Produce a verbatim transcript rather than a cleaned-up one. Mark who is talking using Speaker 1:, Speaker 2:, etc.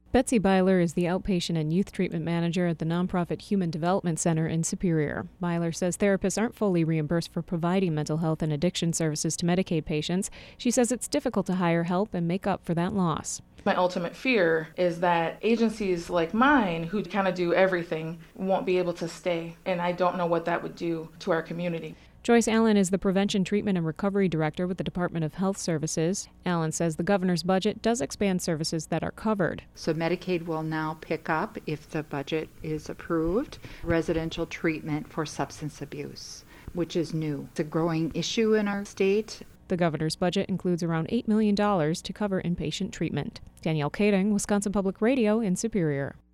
Speaker 1: Betsy Byler is the outpatient and youth treatment manager at the nonprofit Human Development Center in Superior. Byler says therapists aren't fully reimbursed for providing mental health and addiction services to Medicaid patients. She says it's difficult to hire help and make up for that loss.
Speaker 2: My ultimate fear is that agencies like mine, who kind of do everything, won't be able to stay, and I don't know what that would do to our community.
Speaker 1: Joyce Allen is the Prevention, Treatment, and Recovery Director with the Department of Health Services. Allen says the governor's budget does expand services that are covered.
Speaker 3: So Medicaid will now pick up, if the budget is approved, residential treatment for substance abuse, which is new. It's a growing issue in our state.
Speaker 1: The governor's budget includes around eight million dollars to cover inpatient treatment. Danielle Kading, Wisconsin Public Radio in Superior.